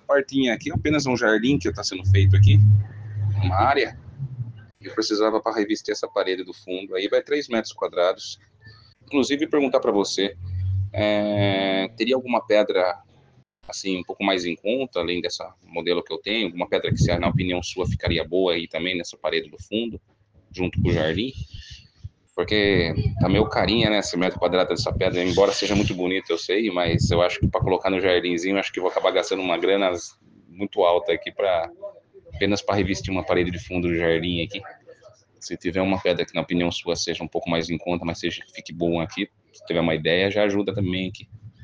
partinha aqui, apenas um jardim que está sendo feito aqui, uma área. Eu precisava para revestir essa parede do fundo. Aí vai 3 metros quadrados. Inclusive, perguntar para você, teria alguma pedra assim um pouco mais em conta, além dessa modelo que eu tenho? Alguma pedra que, na opinião sua, ficaria boa aí também nessa parede do fundo, junto com o jardim? Porque tá meio carinha, né, esse metro quadrado dessa pedra, embora seja muito bonito, eu sei, mas eu acho que para colocar no jardinzinho, acho que vou acabar gastando uma grana muito alta aqui apenas para revestir uma parede de fundo do jardim aqui. Se tiver uma pedra que, na opinião sua, seja um pouco mais em conta, mas seja que fique boa aqui, se tiver uma ideia, já ajuda também aqui.